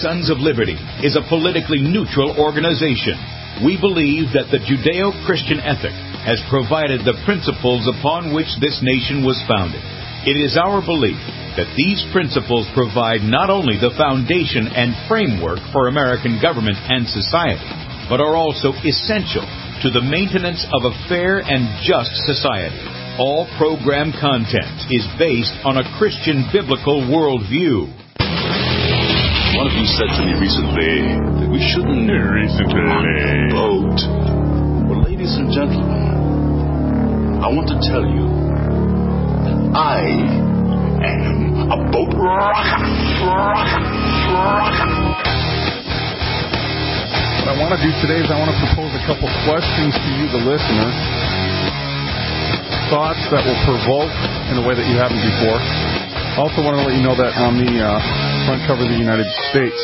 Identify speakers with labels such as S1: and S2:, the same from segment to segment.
S1: Sons of Liberty is a politically neutral organization. We believe that the Judeo-Christian ethic has provided the principles upon which this nation was founded. It is our belief that these principles provide not only the foundation and framework for American government and society, but are also essential to the maintenance of a fair and just society. All program content is based on a Christian biblical worldview.
S2: One of you said to me recently that we shouldn't on a boat. Well, ladies and gentlemen, I want to tell you that I am a boat rocker.
S3: What I want to do today is I want to propose a couple questions to you, the listener. Thoughts that will provoke in a way that you haven't before. Also want to let you know that on the front cover of the United States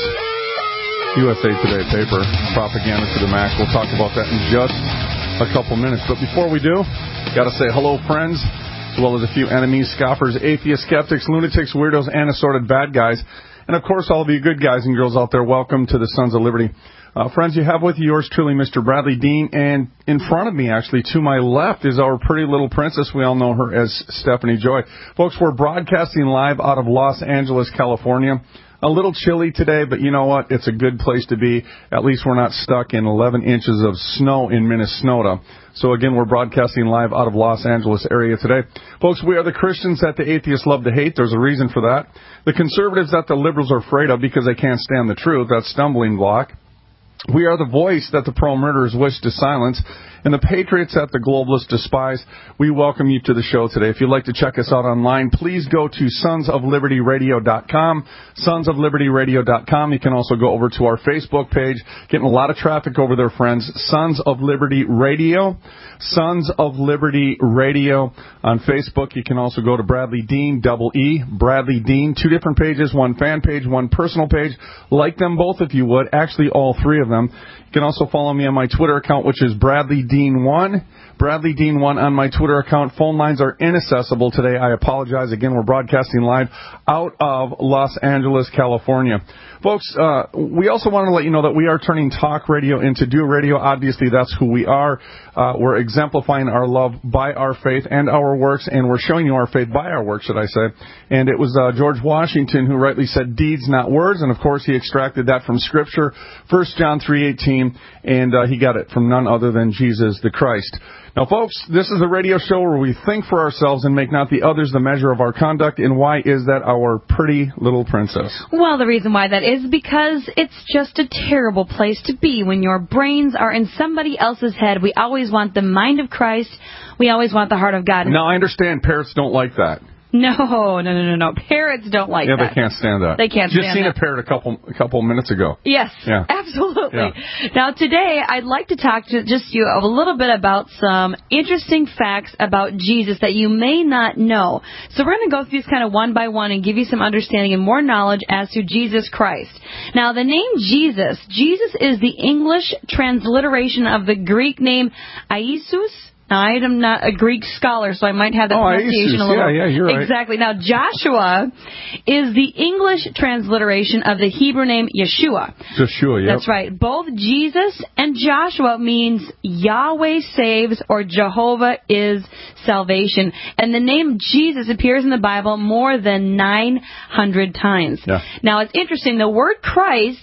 S3: USA Today paper, propaganda to the max. We'll talk about that in just a couple minutes. But before we do, got to say hello, friends, as well as a few enemies, scoffers, atheists, skeptics, lunatics, weirdos, and assorted bad guys. And, of course, all of you good guys and girls out there, welcome to the Sons of Liberty. Friends, you have with you yours truly, Mr. Bradley Dean, and in front of me, actually, to my left, is our pretty little princess. We all know her as Stephanie Joy. Folks, we're broadcasting live out of Los Angeles, California. A little chilly today, but you know what? It's a good place to be. At least we're not stuck in 11 inches of snow in Minnesota. So, again, we're broadcasting live out of Los Angeles area today. Folks, we are the Christians that the atheists love to hate. There's a reason for that. The conservatives that the liberals are afraid of because they can't stand the truth. That's stumbling block. We are the voice that the pro-murderers wish to silence, and the patriots that the globalists despise. We welcome you to the show today. If you'd like to check us out online, please go to sonsoflibertyradio.com, sonsoflibertyradio.com. You can also go over to our Facebook page. Getting a lot of traffic over there, friends. Sons of Liberty Radio. Sons of Liberty Radio on Facebook. You can also go to Bradley Dean, double E, Bradley Dean. 2 different pages, 1 fan page, 1 personal page. Like them both if you would. Actually, all 3 of them. You can also follow me on my Twitter account, which is Bradley Dean1. Bradley Dean1 on my Twitter account. Phone lines are inaccessible today. I apologize. Again, we're broadcasting live out of Los Angeles, California. Folks, we also want to let you know that we are turning talk radio into do radio. Obviously, that's who we are. We're exemplifying our love by our faith and our works, and we're showing you our faith by our works, should I say. And it was George Washington who rightly said deeds, not words, and of course he extracted that from Scripture, 1 John 3:18, and he got it from none other than Jesus the Christ. Now, folks, this is a radio show where we think for ourselves and make not the others the measure of our conduct. And why is that, our pretty little princess?
S4: Well, the reason why that is because it's just a terrible place to be when your brains are in somebody else's head. We always want the mind of Christ. We always want the heart of God.
S3: Now, I understand parrots don't like that.
S4: No. Parrots don't like that.
S3: Yeah, they can't stand that.
S4: They can't stand that.
S3: Just seen a parrot a couple minutes ago.
S4: Yes,
S3: yeah.
S4: Absolutely.
S3: Yeah.
S4: Now, today, I'd like to talk to just you a little bit about some interesting facts about Jesus that you may not know. So we're going to go through these kind of one by one and give you some understanding and more knowledge as to Jesus Christ. Now, the name Jesus is the English transliteration of the Greek name Iesus. Now, I am not a Greek scholar, so I might have the pronunciation a little...
S3: Yeah, you're right.
S4: Exactly. Now, Joshua is the English transliteration of the Hebrew name Yeshua.
S3: Joshua, yeah.
S4: That's right. Both Jesus and Joshua means Yahweh saves or Jehovah is salvation. And the name Jesus appears in the Bible more than 900 times.
S3: Yeah.
S4: Now, it's interesting. The word Christ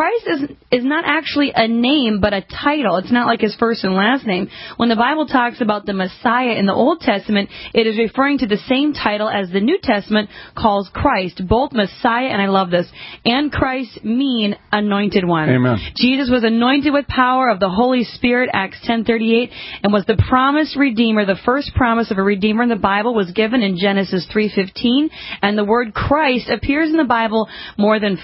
S4: is not actually a name, but a title. It's not like his first and last name. When the Bible talks about the Messiah in the Old Testament, it is referring to the same title as the New Testament calls Christ. Both Messiah, and I love this, and Christ mean anointed one.
S3: Amen.
S4: Jesus was anointed with power of the Holy Spirit, Acts 10:38, and was the promised Redeemer. The first promise of a Redeemer in the Bible was given in Genesis 3:15, and the word Christ appears in the Bible more than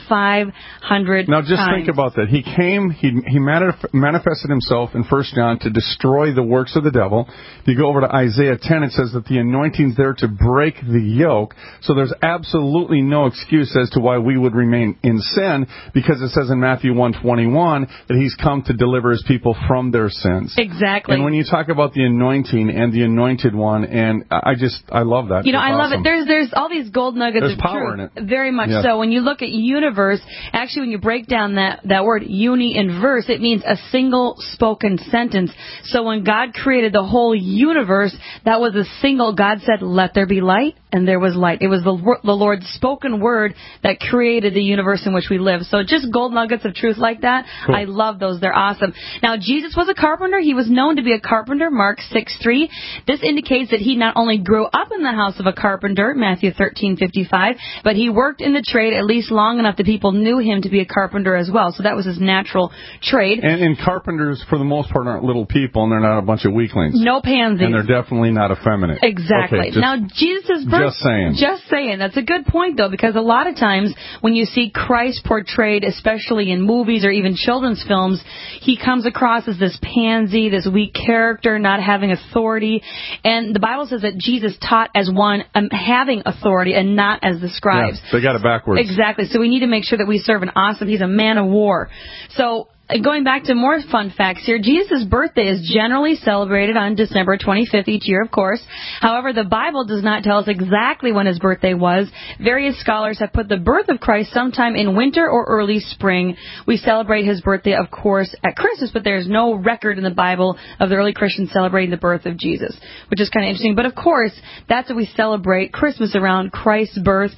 S4: 500 times.
S3: Now, just think about that. He came, he manifested himself in 1 John to destroy the works of the devil. Bible. If you go over to Isaiah 10, it says that the anointing's there to break the yoke. So there's absolutely no excuse as to why we would remain in sin, because it says in Matthew 1:21 that he's come to deliver his people from their sins.
S4: Exactly.
S3: And when you talk about the anointing and the anointed one, and I love that.
S4: You know, I love it. There's all these gold nuggets
S3: There's
S4: of
S3: power
S4: truth.
S3: in it.
S4: Very much so. When you look at universe, actually when you break down that word uni in verse, it means a single spoken sentence. So when God created the whole universe, that was a single, God said, let there be light, and there was light. It was the Lord's spoken word that created the universe in which we live. So just gold nuggets of truth like that, cool. I love those. They're awesome. Now, Jesus was a carpenter. He was known to be a carpenter, Mark 6:3. This indicates that he not only grew up in the house of a carpenter, Matthew 13:55, but he worked in the trade at least long enough that people knew him to be a carpenter as well. So that was his natural trade.
S3: And carpenters, for the most part, aren't little people, and they're not a bunch of weaklings.
S4: No pansies.
S3: And they're definitely not effeminate.
S4: Exactly.
S3: Okay,
S4: now, Jesus' birth... Just saying. That's a good point, though, because a lot of times when you see Christ portrayed, especially in movies or even children's films, he comes across as this pansy, this weak character, not having authority. And the Bible says that Jesus taught as one having authority and not as the scribes.
S3: Yeah, they got it backwards.
S4: Exactly. So we need to make sure that we serve an awesome... He's a man of war. So... Going back to more fun facts here, Jesus' birthday is generally celebrated on December 25th each year, of course. However, the Bible does not tell us exactly when his birthday was. Various scholars have put the birth of Christ sometime in winter or early spring. We celebrate his birthday, of course, at Christmas, but there's no record in the Bible of the early Christians celebrating the birth of Jesus, which is kind of interesting. But, of course, that's what we celebrate Christmas around, Christ's birth.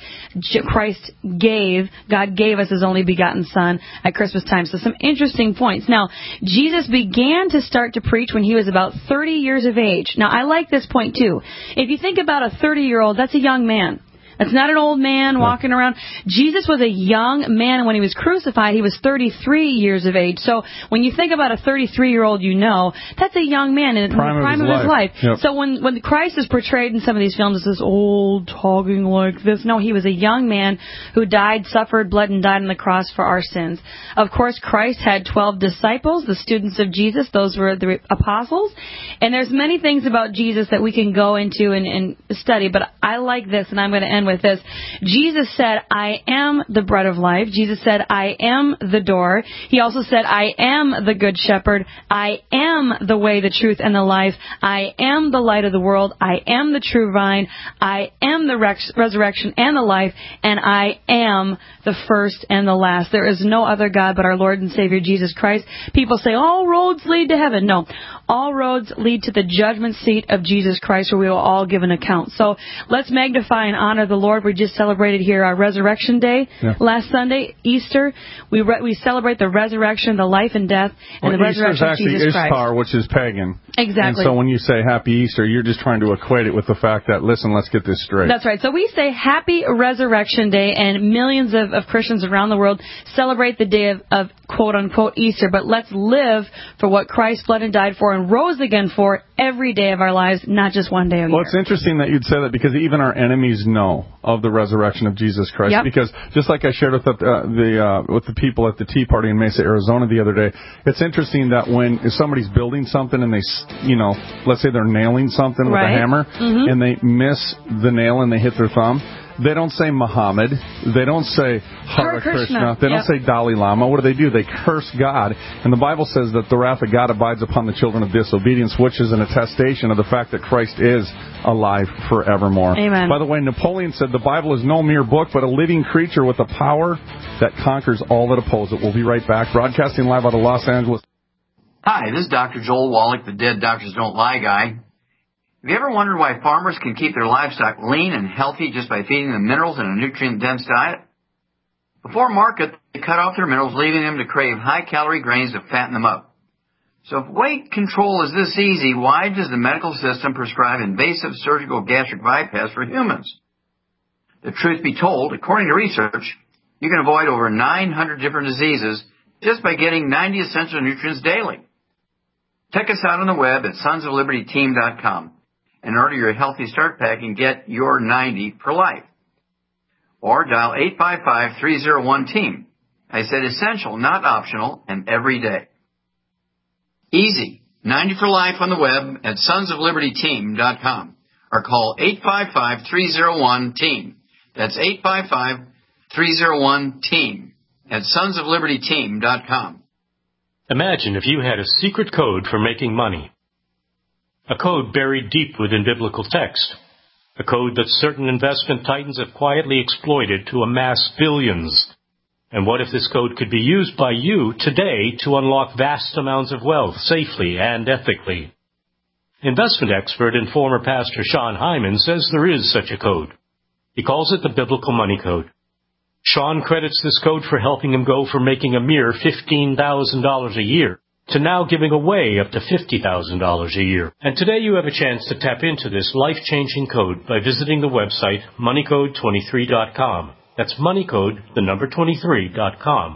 S4: God gave us his only begotten Son at Christmas time. So some interesting points. Now, Jesus began to start to preach when he was about 30 years of age. Now, I like this point, too. If you think about a 30-year-old, that's a young man. That's not an old man walking around. Jesus was a young man, and when he was crucified, he was 33 years of age. So when you think about a 33-year-old, you know, that's a young man in the prime of his life. Yep. So when Christ is portrayed in some of these films as this old, talking like this, no, he was a young man who died, suffered, bled, and died on the cross for our sins. Of course, Christ had 12 disciples, the students of Jesus. Those were the apostles. And there's many things about Jesus that we can go into and study, but I like this, and I'm going to end with this. Jesus said, I am the bread of life. Jesus said, I am the door. He also said, I am the good shepherd. I am the way, the truth, and the life. I am the light of the world. I am the true vine. I am the resurrection and the life. And I am the first and the last. There is no other God but our Lord and Savior Jesus Christ. People say, all roads lead to heaven. No. All roads lead to the judgment seat of Jesus Christ, where we will all give an account. So let's magnify and honor the Lord. We just celebrated here our Resurrection Day last Sunday, Easter. We celebrate the resurrection, the life and death, and the resurrection of Jesus Christ.
S3: Ishtar, which is pagan.
S4: Exactly.
S3: And so when you say Happy Easter, you're just trying to equate it with the fact that, listen, let's get this straight.
S4: That's right. So we say Happy Resurrection Day, and millions of Christians around the world celebrate the day of quote-unquote Easter. But let's live for what Christ bled and died for and rose again for every day of our lives, not just one day a year.
S3: Well, it's interesting that you'd say that, because even our enemies know of the resurrection of Jesus Christ.
S4: Yep.
S3: Because just like I shared with the people at the Tea Party in Mesa, Arizona the other day, it's interesting that when somebody's building something and they, let's say they're nailing something with a hammer, and they miss the nail and they hit their thumb, they don't say Muhammad. They don't say Hare Krishna. They don't say Dalai Lama. What do? They curse God. And the Bible says that the wrath of God abides upon the children of disobedience, which is an attestation of the fact that Christ is alive forevermore.
S4: Amen.
S3: By the way, Napoleon said the Bible is no mere book, but a living creature with a power that conquers all that oppose it. We'll be right back, broadcasting live out of Los Angeles.
S5: Hi, this is Dr. Joel Wallach, the Dead Doctors Don't Lie guy. Have you ever wondered why farmers can keep their livestock lean and healthy just by feeding them minerals in a nutrient-dense diet? Before market, they cut off their minerals, leaving them to crave high-calorie grains to fatten them up. So if weight control is this easy, why does the medical system prescribe invasive surgical gastric bypass for humans? The truth be told, according to research, you can avoid over 900 different diseases just by getting 90 essential nutrients daily. Check us out on the web at sonsoflibertyteam.com. and order your Healthy Start Pack and get your 90 for life. Or dial 855-301-TEAM. I said essential, not optional, and every day. Easy. 90 for life on the web at sonsoflibertyteam.com or call 855-301-TEAM. That's 855-301-TEAM at sonsoflibertyteam.com.
S6: Imagine if you had a secret code for making money. A code buried deep within biblical text. A code that certain investment titans have quietly exploited to amass billions. And what if this code could be used by you today to unlock vast amounts of wealth safely and ethically? Investment expert and former pastor Sean Hyman says there is such a code. He calls it the Biblical Money Code. Sean credits this code for helping him go from making a mere $15,000 a year to now giving away up to $50,000 a year. And today you have a chance to tap into this life-changing code by visiting the website moneycode23.com. That's moneycode, the number 23.com.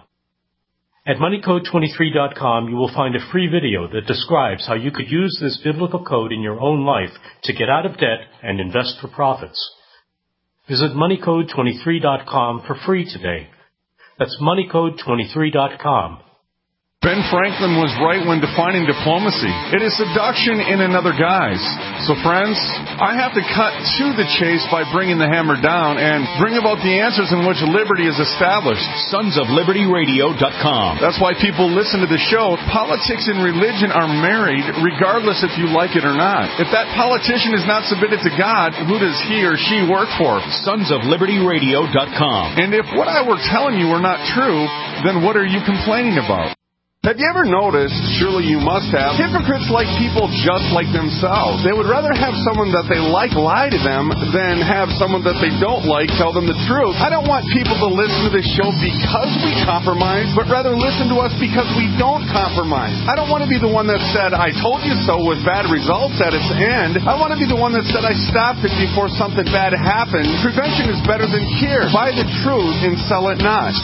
S6: At moneycode23.com, you will find a free video that describes how you could use this biblical code in your own life to get out of debt and invest for profits. Visit moneycode23.com for free today. That's moneycode23.com.
S3: Ben Franklin was right when defining diplomacy. It is seduction in another guise. So, friends, I have to cut to the chase by bringing the hammer down and bring about the answers in which liberty is established.
S1: SonsOfLibertyRadio.com.
S3: That's why people listen to the show. Politics and religion are married, regardless if you like it or not. If that politician is not submitted to God, who does he or she work for?
S1: SonsOfLibertyRadio.com.
S3: And if what I were telling you were not true, then what are you complaining about? Have you ever noticed, surely you must have, hypocrites like people just like themselves. They would rather have someone that they like lie to them than have someone that they don't like tell them the truth. I don't want people to listen to this show because we compromise, but rather listen to us because we don't compromise. I don't want to be the one that said, I told you so with bad results at its end. I want to be the one that said, I stopped it before something bad happened. Prevention is better than cure. Buy the truth and sell it not.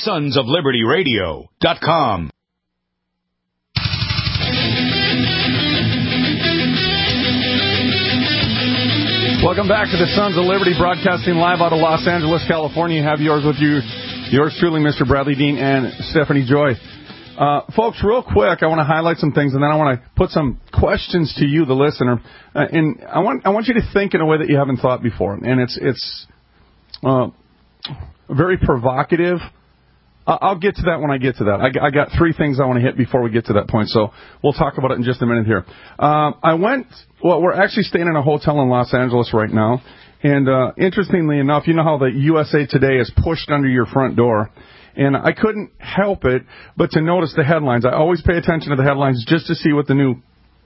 S1: SonsOfLibertyRadio.com.
S3: Welcome back to the Sons of Liberty, broadcasting live out of Los Angeles, California. Have yours with you, yours truly, Mr. Bradley Dean and Stephanie Joy. Folks, real quick, I want to highlight some things, and then I want to put some questions to you, the listener. And I want you to think in a way that you haven't thought before. And it's very provocative. I'll get to that when I get to that. I got three things I want to hit before we get to that point, so we'll talk about it in just a minute here. We're actually staying in a hotel in Los Angeles right now, and interestingly enough, you know how the USA Today is pushed under your front door, and I couldn't help it but to notice the headlines. I always pay attention to the headlines just to see what the new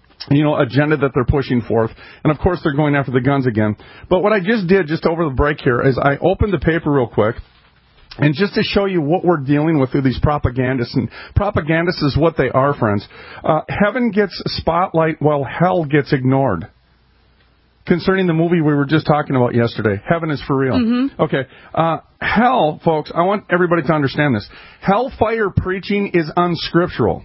S3: agenda that they're pushing forth. And, of course, they're going after the guns again. But what I just did just over the break here is I opened the paper real quick, and just to show you what we're dealing with through these propagandists, and propagandists is what they are, friends. Heaven gets spotlight while hell gets ignored. Concerning the movie we were just talking about yesterday, Heaven is for Real. Mm-hmm. Okay. Hell, folks, I want everybody to understand this. Hellfire preaching is unscriptural.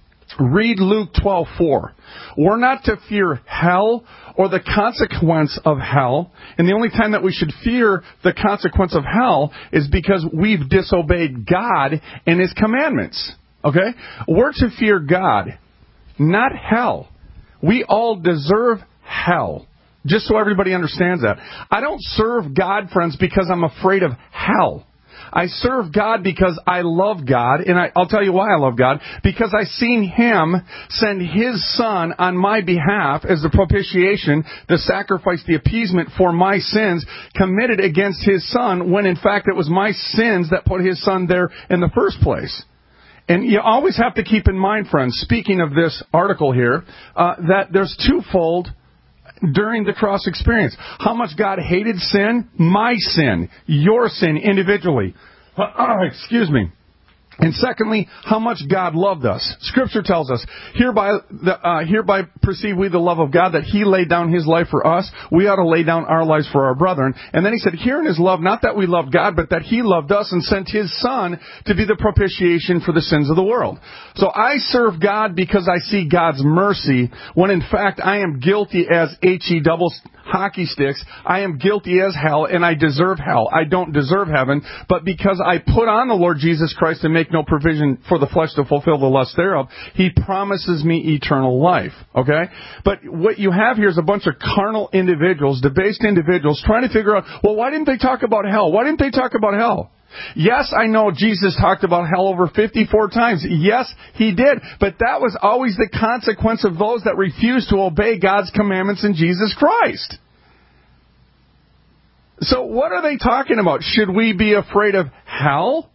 S3: Read Luke 12:4. We're not to fear hell or the consequence of hell. And the only time that we should fear the consequence of hell is because we've disobeyed God and His commandments. Okay? We're to fear God, not hell. We all deserve hell. Just so everybody understands that. I don't serve God, friends, because I'm afraid of hell. I serve God because I love God, and I'll tell you why I love God. Because I've seen Him send His Son on my behalf as the propitiation, the sacrifice, the appeasement for my sins committed against His Son, when in fact it was my sins that put His Son there in the first place. And you always have to keep in mind, friends, speaking of this article here, that there's twofold during the cross experience. How much God hated sin, my sin, your sin individually. Excuse me. And secondly, how much God loved us. Scripture tells us, hereby perceive we the love of God, that He laid down His life for us. We ought to lay down our lives for our brethren. And then He said, herein is love, not that we loved God, but that He loved us and sent His Son to be the propitiation for the sins of the world. So I serve God because I see God's mercy, when in fact I am guilty as H-E double hockey sticks. I am guilty as hell, and I deserve hell. I don't deserve heaven, but because I put on the Lord Jesus Christ and make no provision for the flesh to fulfill the lust thereof, He promises me eternal life, okay? But what you have here is a bunch of carnal individuals, debased individuals, trying to figure out, well, why didn't they talk about hell? Why didn't they talk about hell? Yes, I know Jesus talked about hell over 54 times. Yes, He did. But that was always the consequence of those that refused to obey God's commandments in Jesus Christ. So what are they talking about? Should we be afraid of hell?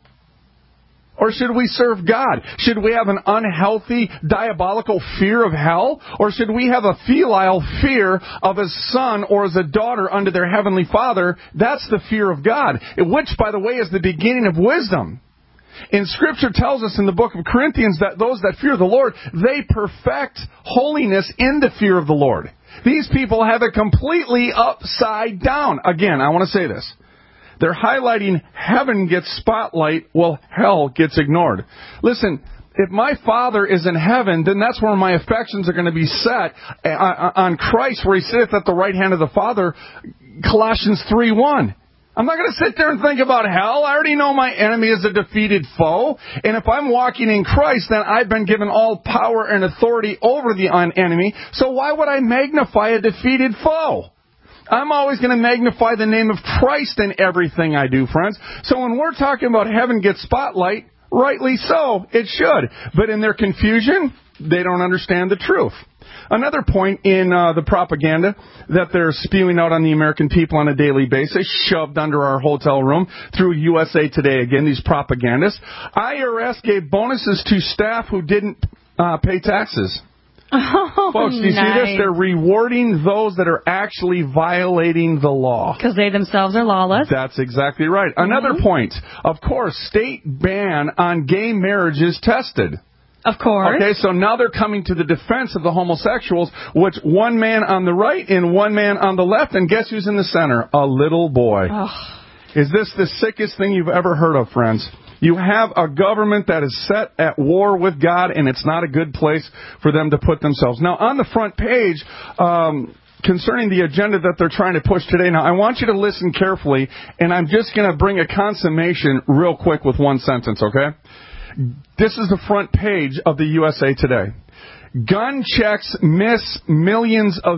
S3: Or should we serve God? Should we have an unhealthy, diabolical fear of hell? Or should we have a filial fear of a son or as a daughter unto their heavenly Father? That's the fear of God, which, by the way, is the beginning of wisdom. And Scripture tells us in the book of Corinthians that those that fear the Lord, they perfect holiness in the fear of the Lord. These people have it completely upside down. Again, I want to say this. They're highlighting heaven gets spotlight while hell gets ignored. Listen, if my Father is in heaven, then that's where my affections are going to be set on Christ, where He sitteth at the right hand of the Father, Colossians 3:1. I'm not going to sit there and think about hell. I already know my enemy is a defeated foe. And if I'm walking in Christ, then I've been given all power and authority over the enemy. So why would I magnify a defeated foe? I'm always going to magnify the name of Christ in everything I do, friends. So when we're talking about heaven gets spotlight, rightly so, it should. But in their confusion, they don't understand the truth. Another point in the propaganda that they're spewing out on the American people on a daily basis, shoved under our hotel room through USA Today, again, these propagandists. IRS gave bonuses to staff who didn't pay taxes.
S4: Oh,
S3: folks, do you see this? They're rewarding those that are actually violating the law.
S4: Because they themselves are lawless.
S3: That's exactly right. Another point. Of course, state ban on gay marriage is tested.
S4: Of course.
S3: Okay, so now they're coming to the defense of the homosexuals, which one man on the right and one man on the left, and guess who's in the center? A little boy.
S4: Oh.
S3: Is this the sickest thing you've ever heard of, friends? You have a government that is set at war with God, and it's not a good place for them to put themselves. Now, on the front page, concerning the agenda that they're trying to push today, now, I want you to listen carefully, and I'm just going to bring a consummation real quick with one sentence, okay? This is the front page of the USA Today. Gun checks miss millions of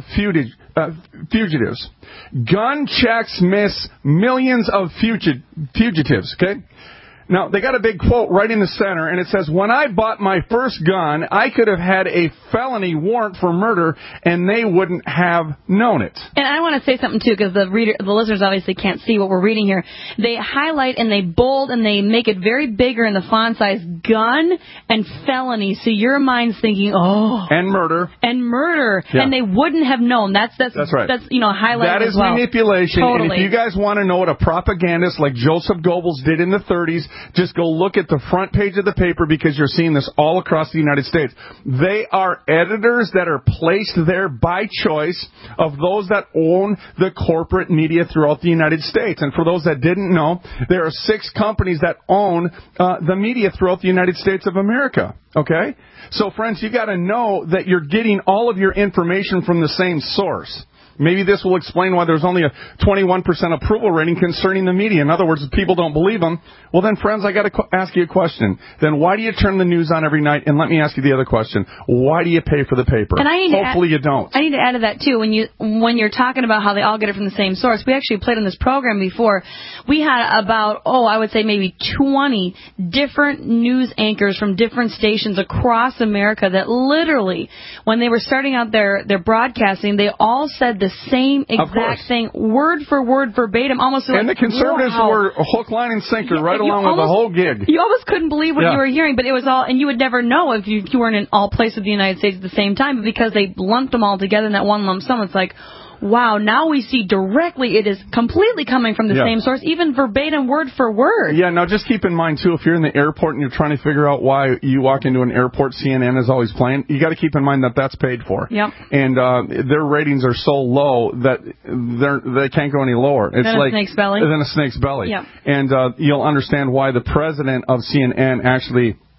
S3: fugitives. Gun checks miss millions of fugitives, okay? Now, they got a big quote right in the center, and it says, when I bought my first gun, I could have had a felony warrant for murder, and they wouldn't have known it.
S4: And I want to say something, too, because the listeners obviously can't see what we're reading here. They highlight and they bold and they make it very bigger in the font size, gun and felony. So your mind's thinking, oh.
S3: And murder.
S4: And murder.
S3: Yeah.
S4: And they wouldn't have known. That's
S3: right.
S4: That's, highlighted
S3: that
S4: as well.
S3: That is manipulation.
S4: Totally.
S3: And if you guys want to know what a propagandist like Joseph Goebbels did in the 30s, just go look at the front page of the paper because you're seeing this all across the United States. They are editors that are placed there by choice of those that own the corporate media throughout the United States. And for those that didn't know, there are 6 companies that own the media throughout the United States of America. Okay? So, friends, you got to know that you're getting all of your information from the same source. Maybe this will explain why there's only a 21% approval rating concerning the media. In other words, if people don't believe them, well then, friends, I got to ask you a question. Then why do you turn the news on every night? And let me ask you the other question. Why do you pay for the paper?
S4: And
S3: hopefully you don't.
S4: I need to add to that, too. When you're talking about how they all get it from the same source, we actually played on this program before. We had about, I would say maybe 20 different news anchors from different stations across America that literally, when they were starting out their broadcasting, they all said the same exact thing, word for word, verbatim, almost.
S3: And the conservatives were hook, line, and sinker right along with the whole gig.
S4: You almost couldn't believe what you were hearing, but it was all, and you would never know if you weren't in all places of the United States at the same time, but because they lumped them all together in that one lump sum, it's like, wow, now we see directly it is completely coming from the same source, even verbatim, word for word. Yeah, now just keep in mind, too, if you're in the airport and you're trying to figure out why you walk into an airport, CNN is always playing, you got to keep in mind that that's paid for. Yep. And their ratings are so low that they can't go any lower. It's than
S3: like
S4: a snake's belly.
S3: Than a snake's belly.
S4: Yep.
S3: And you'll understand why the president of CNN actually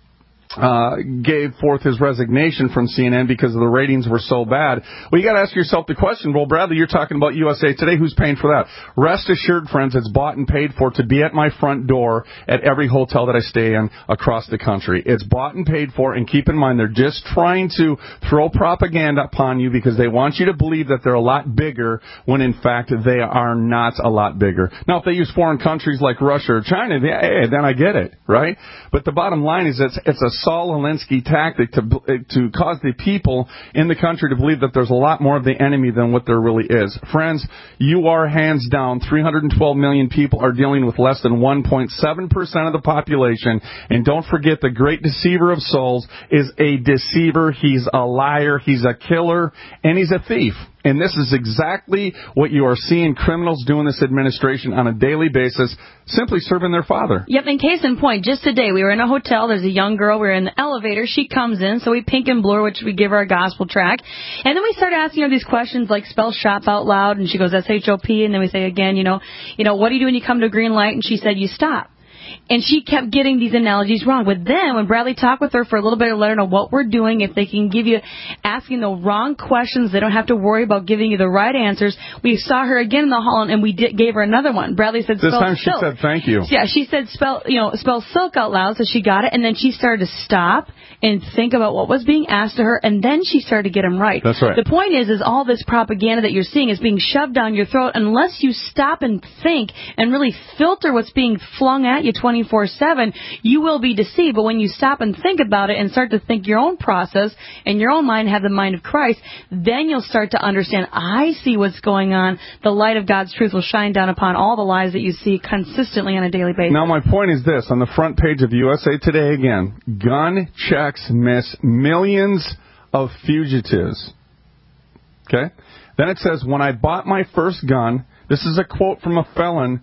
S3: gave forth his resignation from CNN because the ratings were so bad. Well, you got to ask yourself the question, well, Bradley, you're talking about USA Today. Who's paying for that? Rest assured, friends, it's bought and paid for to be at my front door at every hotel that I stay in across the country. It's bought and paid for, and keep in mind, they're just trying to throw propaganda upon you because they want you to believe that they're a lot bigger when, in fact, they are not a lot bigger. Now, if they use foreign countries like Russia or China, then I get it, right? But the bottom line is it's a Saul Alinsky tactic to cause the people in the country to believe that there's a lot more of the enemy than what there really is. Friends, you are hands down, 312 million people are dealing with less than 1.7% of the population. And don't forget, the great deceiver of souls is a deceiver. He's a liar. He's a killer. And he's a thief. And this is exactly what you are seeing criminals do in this administration on a daily basis, simply serving their father.
S4: Yep, and case in point, just today we were in a hotel. There's a young girl. We were in the elevator. She comes in, so we pink and blue her, which we give her a gospel track. And then we start asking her these questions like spell shop out loud, and she goes S-H-O-P, and then we say again, what do you do when you come to a green light? And she said, you stop. And she kept getting these analogies wrong. But then when Bradley talked with her for a little bit to let her know what we're doing, if they can give you asking the wrong questions, they don't have to worry about giving you the right answers. We saw her again in the hall, and we gave her another one. Bradley said,
S3: this time
S4: silk.
S3: She said, thank you.
S4: Yeah, she said, spell silk out loud, so she got it. And then she started to stop and think about what was being asked of her, and then she started to get them right.
S3: That's right.
S4: The point is all this propaganda that you're seeing is being shoved down your throat. Unless you stop and think and really filter what's being flung at you 24/7, you will be deceived. But when you stop and think about it and start to think your own process and your own mind, have the mind of Christ, then you'll start to understand, I see what's going on. The light of God's truth will shine down upon all the lies that you see consistently on a daily basis.
S3: Now, my point is this. On the front page of USA Today again, gun checks miss millions of fugitives. Okay? Then it says, when I bought my first gun, this is a quote from a felon.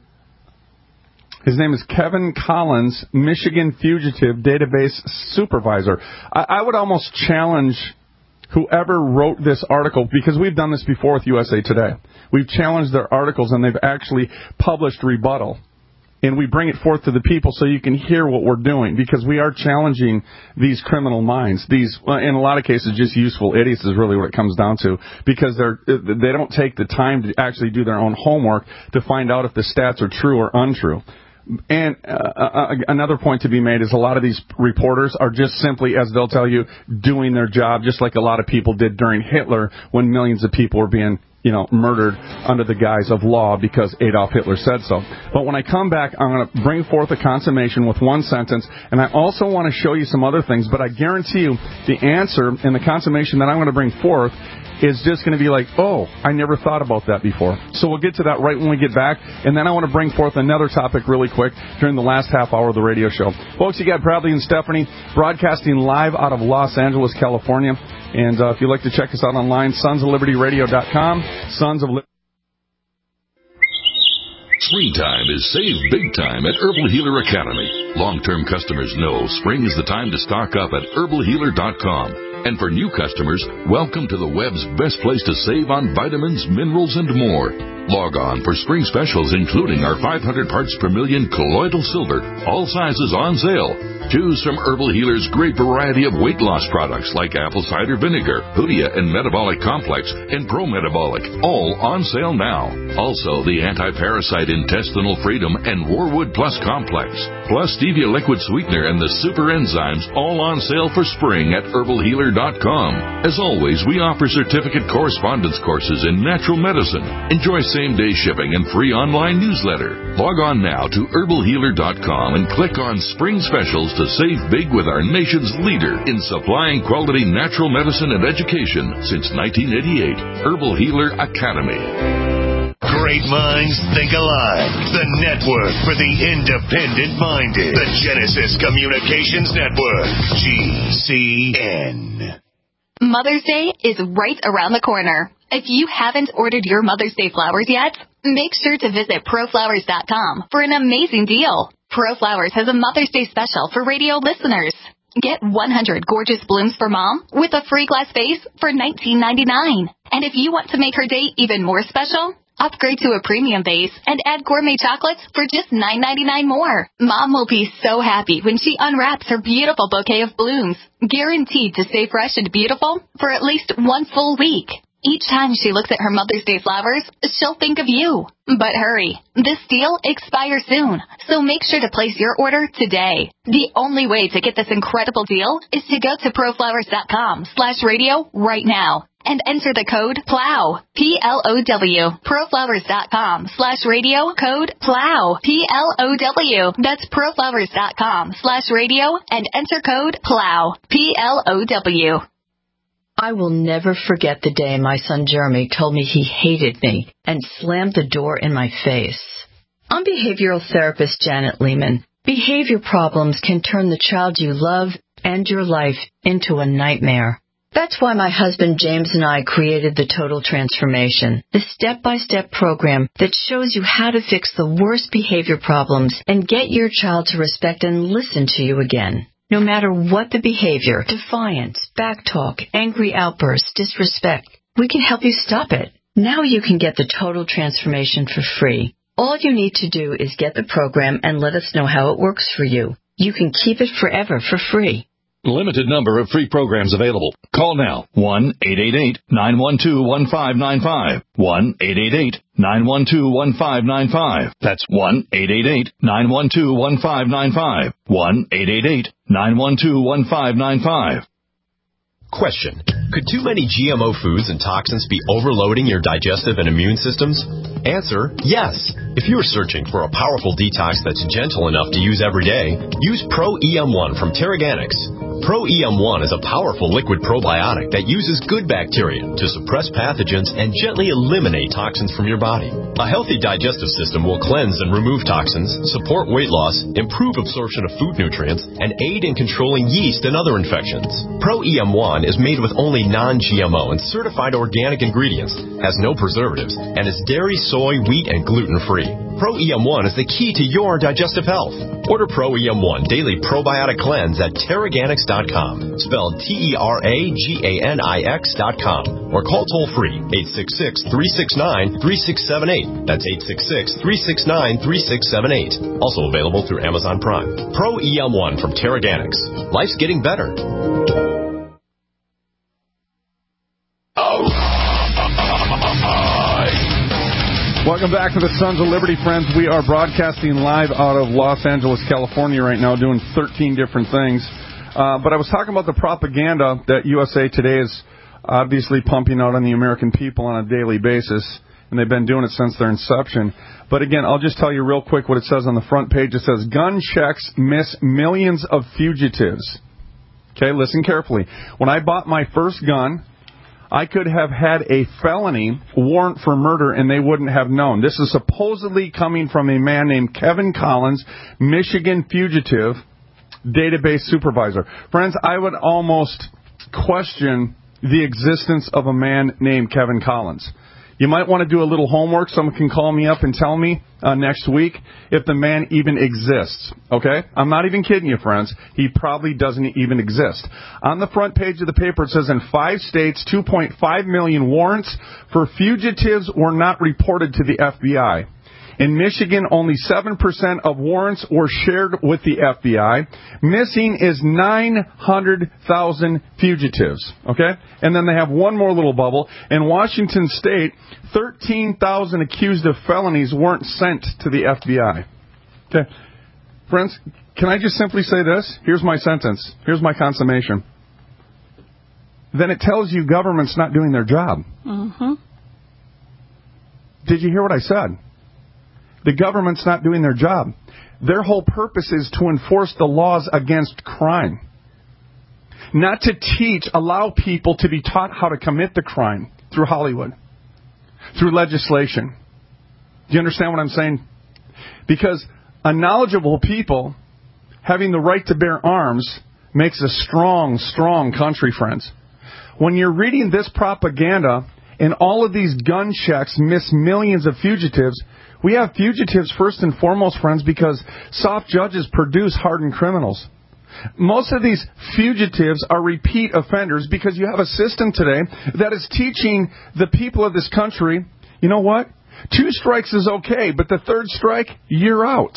S3: His name is Kevin Collins, Michigan Fugitive Database Supervisor. I would almost challenge whoever wrote this article, because we've done this before with USA Today. We've challenged their articles, and they've actually published rebuttal. And we bring it forth to the people so you can hear what we're doing, because we are challenging these criminal minds. These, in a lot of cases, just useful idiots is really what it comes down to, because they don't take the time to actually do their own homework to find out if the stats are true or untrue. And another point to be made is a lot of these reporters are just simply, as they'll tell you, doing their job, just like a lot of people did during Hitler when millions of people were being murdered under the guise of law because Adolf Hitler said so. But when I come back, I'm going to bring forth a consummation with one sentence, and I also want to show you some other things, but I guarantee you the answer and the consummation that I'm going to bring forth is just going to be like, oh, I never thought about that before. So we'll get to that right when we get back, and then I want to bring forth another topic really quick during the last half hour of the radio show. Folks, you got Bradley and Stephanie broadcasting live out of Los Angeles, California. And if you'd like to check us out online, sonsoflibertyradio.com, Sons of Liberty.
S2: Springtime is save big time at Herbal Healer Academy. Long-term customers know spring is the time to stock up at herbalhealer.com. And for new customers, welcome to the web's best place to save on vitamins, minerals, and more. Log on for spring specials, including our 500 parts per million colloidal silver, all sizes on sale. Choose from Herbal Healer's great variety of weight loss products like apple cider vinegar, Hoodia and Metabolic Complex, and Pro Metabolic, all on sale now. Also, the anti-parasite intestinal freedom and Warwood Plus Complex, plus stevia liquid sweetener and the super enzymes, all on sale for spring at herbalhealer.com. As always, we offer certificate correspondence courses in natural medicine. Enjoy same-day shipping and free online newsletter. Log on now to herbalhealer.com and click on Spring Specials to save big with our nation's leader in supplying quality natural medicine and education since 1988. Herbal Healer Academy.
S7: Great minds think alike. The network for the independent-minded. The Genesis Communications Network. GCN.
S8: Mother's Day is right around the corner. If you haven't ordered your Mother's Day flowers yet, make sure to visit ProFlowers.com for an amazing deal. ProFlowers has a Mother's Day special for radio listeners. Get 100 gorgeous blooms for Mom with a free glass vase for $19.99. And if you want to make her day even more special, Upgrade to a premium base and add gourmet chocolates for just $9.99 more. Mom will be so happy when she unwraps her beautiful bouquet of blooms, guaranteed to stay fresh and beautiful for at least one full week. Each time she looks at her Mother's Day flowers, she'll think of you. But hurry, this deal expires soon, so make sure to place your order today. The only way to get this incredible deal is to go to proflowers.com/radio right now and enter the code PLOW, P-L-O-W, proflowers.com/radio, code PLOW, P-L-O-W. That's proflowers.com/radio and enter code PLOW, P-L-O-W.
S9: I will never forget the day my son Jeremy told me he hated me and slammed the door in my face. I'm behavioral therapist Janet Lehman. Behavior problems can turn the child you love and your life into a nightmare. That's why my husband James and I created the Total Transformation, the step-by-step program that shows you how to fix the worst behavior problems and get your child to respect and listen to you again. No matter what the behavior, defiance, backtalk, angry outbursts, disrespect, we can help you stop it. Now you can get the Total Transformation for free. All you need to do is get the program and let us know how it works for you. You can keep it forever for free.
S10: Limited number of free programs available. Call now. 1-888-912-1595. 1-888-912-1595. That's 1-888-912-1595. 1-888-912-1595.
S11: Question. Could too many GMO foods and toxins be overloading your digestive and immune systems? Answer, yes. If you're searching for a powerful detox that's gentle enough to use every day, use Pro-EM1 from Terraganics. Pro-EM1 is a powerful liquid probiotic that uses good bacteria to suppress pathogens and gently eliminate toxins from your body. A healthy digestive system will cleanse and remove toxins, support weight loss, improve absorption of food nutrients, and aid in controlling yeast and other infections. Pro-EM1 is made with only non-GMO and certified organic ingredients, has no preservatives, and is dairy, soy, wheat, and gluten-free. Pro-EM1 is the key to your digestive health. Order Pro-EM1 Daily Probiotic Cleanse at Terraganics.com, spelled Terraganix.com, or call toll-free 866-369-3678. That's 866-369-3678. Also available through Amazon Prime. Pro-EM1 from Terraganics. Life's getting better.
S3: Welcome back to the Sons of Liberty, friends. We are broadcasting live out of Los Angeles, California right now, doing 13 different things. But I was talking about the propaganda that USA Today is obviously pumping out on the American people on a daily basis, and they've been doing it since their inception. But again, I'll just tell you real quick what it says on the front page. It says, gun checks miss millions of fugitives. Okay, listen carefully. When I bought my first gun, I could have had a felony warrant for murder and they wouldn't have known. This is supposedly coming from a man named Kevin Collins, Michigan fugitive database supervisor. Friends, I would almost question the existence of a man named Kevin Collins. You might want to do a little homework. Someone can call me up and tell me next week if the man even exists. Okay? I'm not even kidding you, friends. He probably doesn't even exist. On the front page of the paper, it says in 5 states, 2.5 million warrants for fugitives were not reported to the FBI. In Michigan, only 7% of warrants were shared with the FBI. Missing is 900,000 fugitives. Okay? And then they have one more little bubble. In Washington State, 13,000 accused of felonies weren't sent to the FBI. Okay? Friends, can I just simply say this? Here's my sentence. Here's my consummation. Then it tells you government's not doing their job.
S4: Mm-hmm.
S3: Did you hear what I said? The government's not doing their job. Their whole purpose is to enforce the laws against crime. Not to allow people to be taught how to commit the crime through Hollywood, through legislation. Do you understand what I'm saying? Because a knowledgeable people having the right to bear arms makes a strong, strong country, friends. When you're reading this propaganda and all of these gun checks miss millions of fugitives, we have fugitives first and foremost, friends, because soft judges produce hardened criminals. Most of these fugitives are repeat offenders because you have a system today that is teaching the people of this country, you know what? 2 strikes is okay, but the 3rd strike, you're out.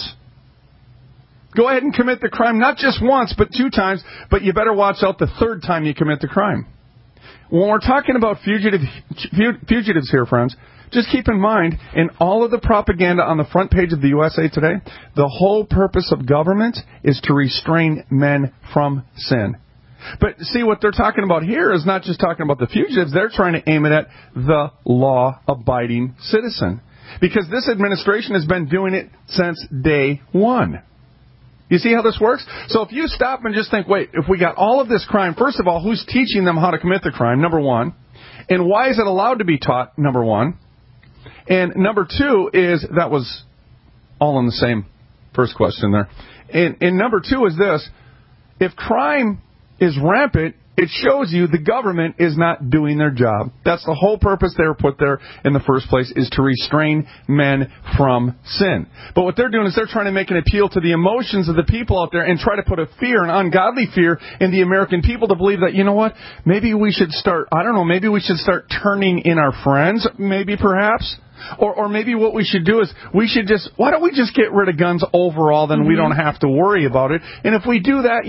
S3: Go ahead and commit the crime, not just once, but 2 times, but you better watch out the 3rd time you commit the crime. When we're talking about fugitives here, friends, just keep in mind, in all of the propaganda on the front page of the USA Today, the whole purpose of government is to restrain men from sin. But see, what they're talking about here is not just talking about the fugitives. They're trying to aim it at the law-abiding citizen. Because this administration has been doing it since day one. You see how this works? So if you stop and just think, wait, if we got all of this crime, first of all, who's teaching them how to commit the crime, number one? And why is it allowed to be taught, number one? And number 2 is, that was all in the same first question there. And number 2 is this: if crime is rampant, it shows you the government is not doing their job. That's the whole purpose they were put there in the first place, is to restrain men from sin. But what they're doing is they're trying to make an appeal to the emotions of the people out there and try to put a fear, an ungodly fear, in the American people to believe that, you know what, maybe we should start, maybe we should start turning in our friends, maybe perhaps. Or maybe what we should do is why don't we just get rid of guns overall, then we don't have to worry about it. And if we do that,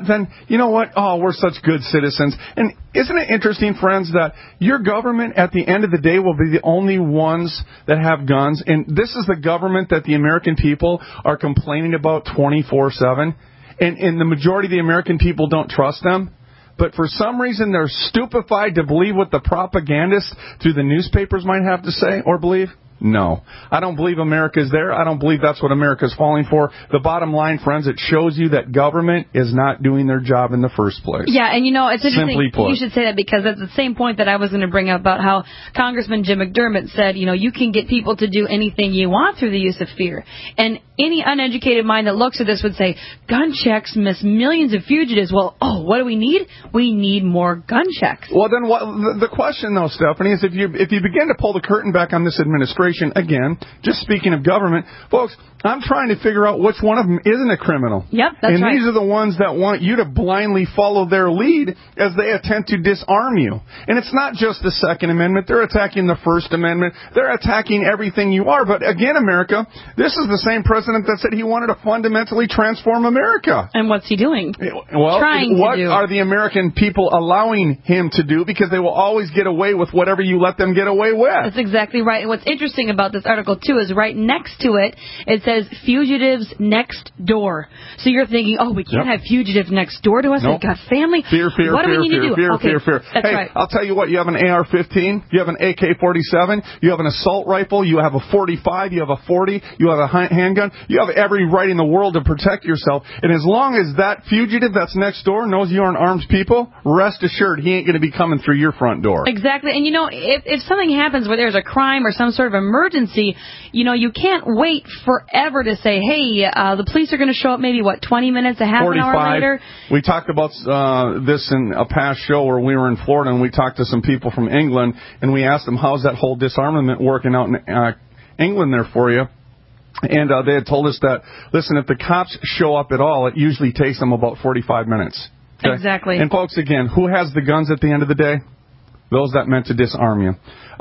S3: we're such good citizens. And isn't it interesting, friends, that your government at the end of the day will be the only ones that have guns? And this is the government that the American people are complaining about 24/7. And the majority of the American people don't trust them. But for some reason, they're stupefied to believe what the propagandists through the newspapers might have to say or believe. No. I don't believe America's there. I don't believe that's what America's falling for. The bottom line, friends, it shows you that government is not doing their job in the first place.
S4: Yeah, and it's interesting you should say that, because that's the same point that I was going to bring up about how Congressman Jim McDermott said, you can get people to do anything you want through the use of fear. And any uneducated mind that looks at this would say, gun checks miss millions of fugitives. Well, what do we need? We need more gun checks.
S3: Well, then the question, though, Stephanie, is if you begin to pull the curtain back on this administration, again, just speaking of government, folks, I'm trying to figure out which one of them isn't a criminal.
S4: Yep, that's right.
S3: And these are the ones that want you to blindly follow their lead as they attempt to disarm you. And it's not just the Second Amendment. They're attacking the First Amendment. They're attacking everything you are. But again, America, this is the same president that said he wanted to fundamentally transform America.
S4: And what's he doing?
S3: Well, what are the American people allowing him to do? Because they will always get away with whatever you let them get away with.
S4: That's exactly right. And what's interesting about this article, too, is right next to it, it says fugitives next door. So you're thinking, we can't have fugitives next door to us. Nope. They've got family.
S3: Fear.
S4: What do we need to do?
S3: Fear.
S4: That's right.
S3: I'll tell you what, you have an AR-15, you have an AK-47, you have an assault rifle, you have a 45, you have a 40, you have a handgun. You have every right in the world to protect yourself. And as long as that fugitive that's next door knows you're an armed people, rest assured he ain't going to be coming through your front door.
S4: Exactly. And if something happens where there's a crime or some sort of emergency, you can't wait forever to say, hey, the police are going to show up maybe, 20 minutes, a half
S3: 45.
S4: an hour later?
S3: We talked about this in a past show where we were in Florida, and we talked to some people from England, and we asked them, how's that whole disarmament working out in England there for you? And they had told us that, listen, if the cops show up at all, it usually takes them about 45 minutes. Okay?
S4: Exactly.
S3: And folks, again, who has the guns at the end of the day? Those that meant to disarm you.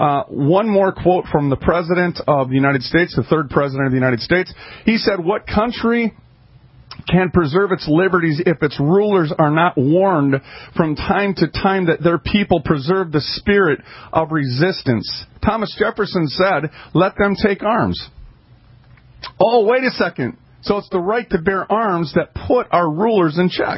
S3: One more quote from the President of the United States, the third President of the United States. He said, what country can preserve its liberties if its rulers are not warned from time to time that their people preserve the spirit of resistance? Thomas Jefferson said, let them take arms. Oh, wait a second. So it's the right to bear arms that put our rulers in check.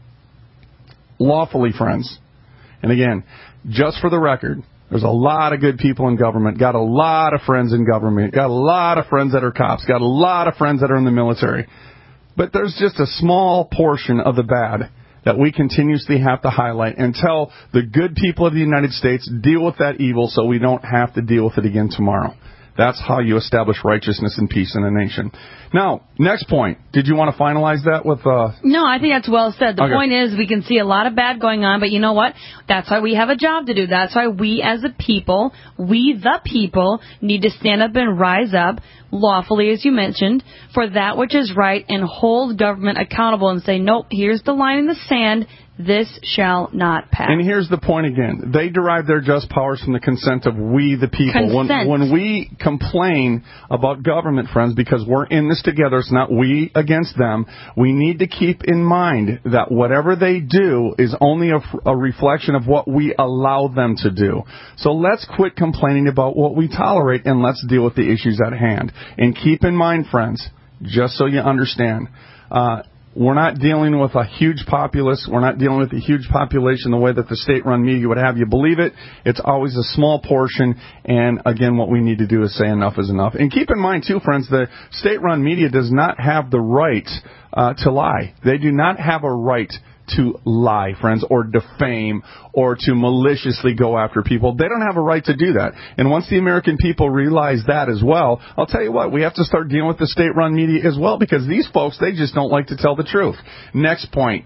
S3: Lawfully, friends. And again, just for the record, there's a lot of good people in government, got a lot of friends in government, got a lot of friends that are cops, got a lot of friends that are in the military. But there's just a small portion of the bad that we continuously have to highlight until the good people of the United States deal with that evil so we don't have to deal with it again tomorrow. That's how you establish righteousness and peace in a nation. Now, next point. Did you want to finalize that with...
S4: No, I think that's well said. The point is we can see a lot of bad going on, but you know what? That's why we have a job to do. That's why we as a people, the people, need to stand up and rise up lawfully, as you mentioned, for that which is right and hold government accountable and say, nope, here's the line in the sand. this shall not pass.
S3: And here's the point again. They derive their just powers from the consent of we, the people. When we complain about government, friends, because we're in this together, it's not we against them, we need to keep in mind that whatever they do is only a reflection of what we allow them to do. So let's quit complaining about what we tolerate and let's deal with the issues at hand. And keep in mind, friends, just so you understand, we're not dealing with a huge populace. We're not dealing with a huge population the way that the state-run media would have you believe it. It's always a small portion. And, again, what we need to do is say enough is enough. And keep in mind, too, friends, the state-run media does not have the right to lie. They do not have a right to lie, friends, or defame, or to maliciously go after people. They don't have a right to do that. And once the American people realize that as well, I'll tell you what, we have to start dealing with the state-run media as well, because these folks, they just don't like to tell the truth. Next point.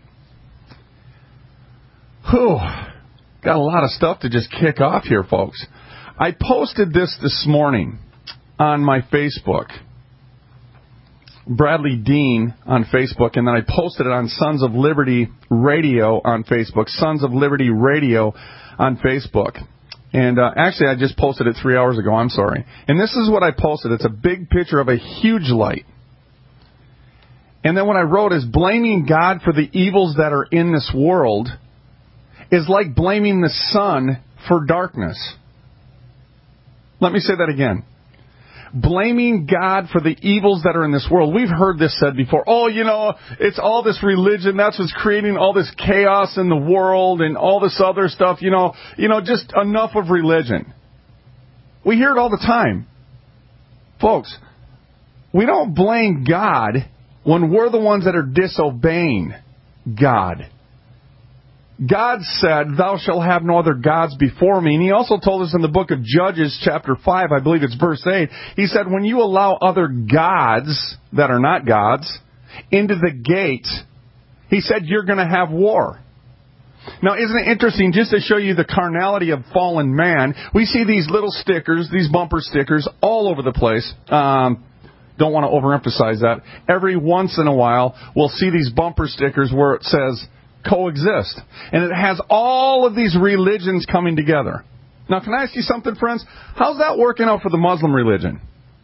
S3: Got a lot of stuff to just kick off here, folks. I posted this morning on my Facebook. Bradley Dean on Facebook, and then I posted it on Sons of Liberty Radio on Facebook. Sons of Liberty Radio on Facebook. And actually, I just posted it 3 hours ago. I'm sorry. And this is what I posted. It's a big picture of a huge light. And then what I wrote is, blaming God for the evils that are in this world is like blaming the sun for darkness. Let me say that again. Blaming God for the evils that are in this world. We've heard this said before. Oh, it's all this religion. That's what's creating all this chaos in the world and all this other stuff. Just enough of religion. We hear it all the time. Folks, we don't blame God when we're the ones that are disobeying God. God said, thou shalt have no other gods before me. And he also told us in the book of Judges, chapter 5, I believe it's verse 8, he said, when you allow other gods that are not gods into the gate, he said, you're going to have war. Now, isn't it interesting, just to show you the carnality of fallen man, we see these little stickers, these bumper stickers, all over the place. Don't want to overemphasize that. Every once in a while, we'll see these bumper stickers where it says, coexist. And it has all of these religions coming together. Now, can I ask you something, friends? How's that working out for the Muslim religion?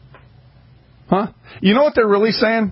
S3: You know what they're really saying?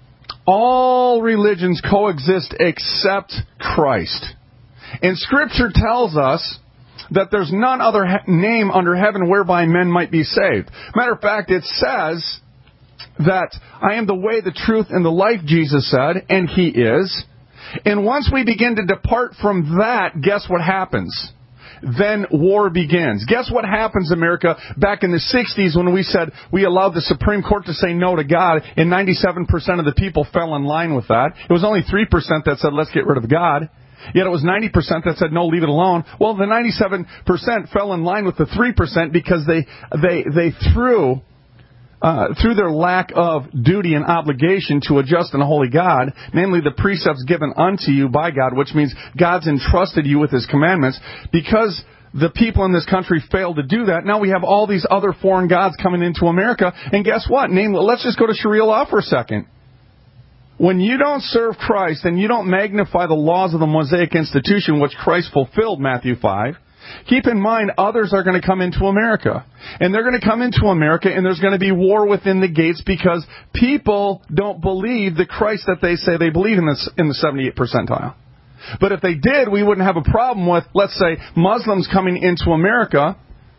S3: All religions coexist except Christ. And Scripture tells us that there's none other name under heaven whereby men might be saved. Matter of fact, it says that I am the way, the truth, and the life, Jesus said, and He is. And once we begin to depart from that, guess what happens? Then war begins. Guess what happens, America, back in the 60s when we said we allowed the Supreme Court to say no to God, and 97% of the people fell in line with that. It was only 3% that said let's get rid of God. Yet it was 90% that said no, leave it alone. Well, the 97% fell in line with the 3% because they threw their lack of duty and obligation to a just and holy God, namely the precepts given unto you by God, which means God's entrusted you with His commandments. Because the people in this country failed to do that, now we have all these other foreign gods coming into America. And guess what? Let's just go to Sharia law for a second. When you don't serve Christ and you don't magnify the laws of the Mosaic institution, which Christ fulfilled, Matthew 5, keep in mind, others are going to come into America. And they're going to come into America, and there's going to be war within the gates because people don't believe the Christ that they say they believe in the 78th percentile. But if they did, we wouldn't have a problem with, let's say, Muslims coming into America,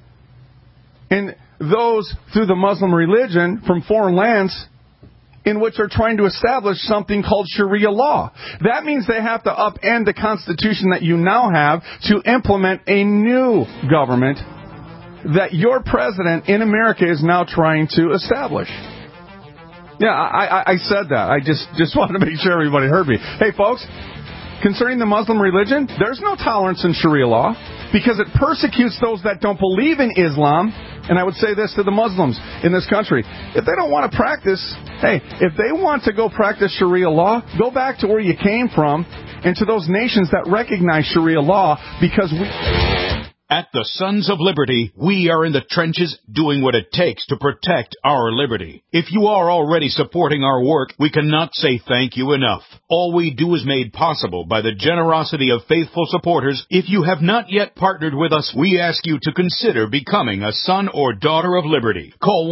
S3: and those through the Muslim religion from foreign lands in which are trying to establish something called Sharia law. That means they have to upend the Constitution that you now have to implement a new government that your president in America is now trying to establish. Yeah, I said that. I just wanted to make sure everybody heard me. Hey, folks, concerning the Muslim religion, there's no tolerance in Sharia law because it persecutes those that don't believe in Islam. And I would say this to the Muslims in this country. If they don't want to practice, if they want to go practice Sharia law, go back to where you came from and to those nations that recognize Sharia law, because we...
S1: At the Sons of Liberty, we are in the trenches doing what it takes to protect our liberty. If you are already supporting our work, we cannot say thank you enough. All we do is made possible by the generosity of faithful supporters. If you have not yet partnered with us, we ask you to consider becoming a son or daughter of liberty. Call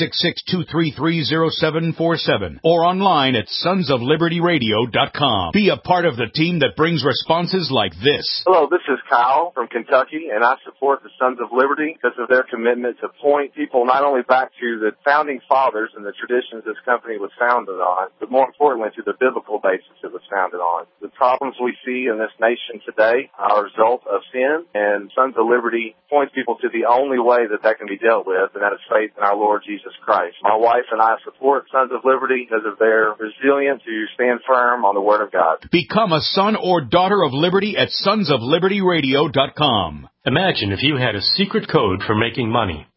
S1: 1-866-233-0747 or online at sonsoflibertyradio.com. Be a part of the team that brings responses like this.
S12: Hello, this is Kyle from Kentucky, and I support the Sons of Liberty because of their commitment to point people not only back to the founding fathers and the traditions this company was founded on, but more importantly to the biblical basis it was founded on. The problems we see in this nation today are a result of sin, and Sons of Liberty points people to the only way that can be dealt with, and that is faith in our Lord Jesus Christ. My wife and I support Sons of Liberty because of their resilience to stand firm on the Word of God.
S1: Become a son or daughter of liberty at sonsoflibertyradio.com.
S6: Imagine if you had a secret code for making money.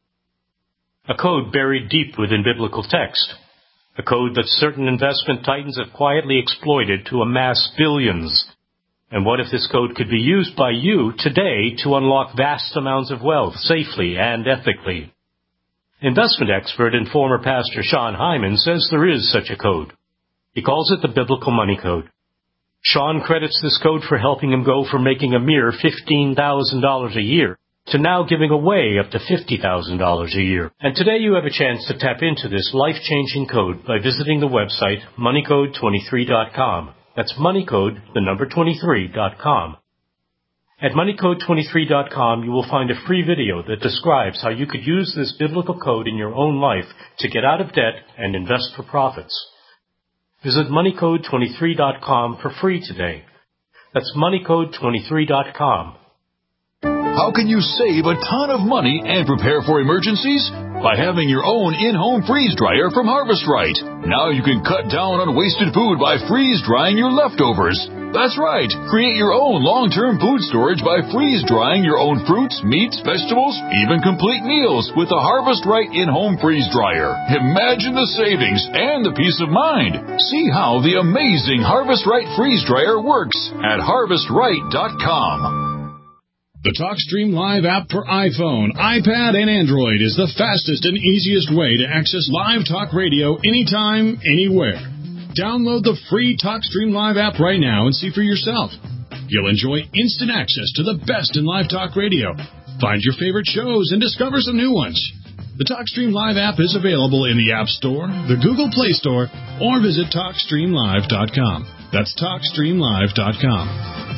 S6: A code buried deep within biblical text. A code that certain investment titans have quietly exploited to amass billions. And what if this code could be used by you today to unlock vast amounts of wealth safely and ethically? Investment expert and former pastor Sean Hyman says there is such a code. He calls it the Biblical Money Code. Sean credits this code for helping him go from making a mere $15,000 a year to now giving away up to $50,000 a year. And today you have a chance to tap into this life-changing code by visiting the website moneycode23.com. That's moneycode, the number 23.com. At moneycode23.com, you will find a free video that describes how you could use this biblical code in your own life to get out of debt and invest for profits. Visit moneycode23.com for free today. That's moneycode23.com.
S10: How can you save a ton of money and prepare for emergencies? By having your own in-home freeze dryer from Harvest Right. Now you can cut down on wasted food by freeze drying your leftovers. That's right. Create your own long-term food storage by freeze drying your own fruits, meats, vegetables, even complete meals with the Harvest Right in-home freeze dryer. Imagine the savings and the peace of mind. See how the amazing Harvest Right freeze dryer works at harvestright.com.
S13: The TalkStream Live app for iPhone, iPad, and Android is the fastest and easiest way to access live talk radio anytime, anywhere. Download the free TalkStream Live app right now and see for yourself. You'll enjoy instant access to the best in live talk radio. Find your favorite shows and discover some new ones. The TalkStream Live app is available in the App Store, the Google Play Store, or visit TalkStreamLive.com. That's TalkStreamLive.com.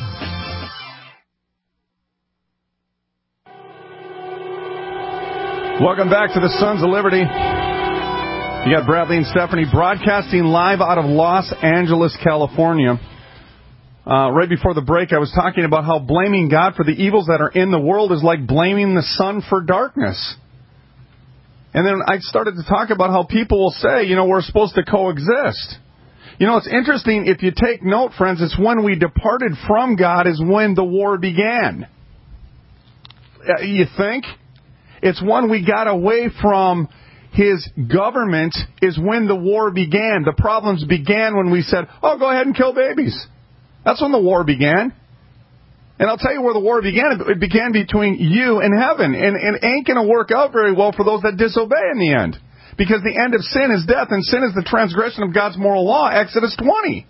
S3: Welcome back to the Sons of Liberty. You got Bradley and Stephanie broadcasting live out of Los Angeles, California. Right before the break, I was talking about how blaming God for the evils that are in the world is like blaming the sun for darkness. And then I started to talk about how people will say, we're supposed to coexist. It's interesting. If you take note, friends, it's when we departed from God is when the war began. You think? It's when we got away from His government is when the war began. The problems began when we said, go ahead and kill babies. That's when the war began. And I'll tell you where the war began. It began between you and heaven. And it ain't going to work out very well for those that disobey in the end. Because the end of sin is death, and sin is the transgression of God's moral law, Exodus 20.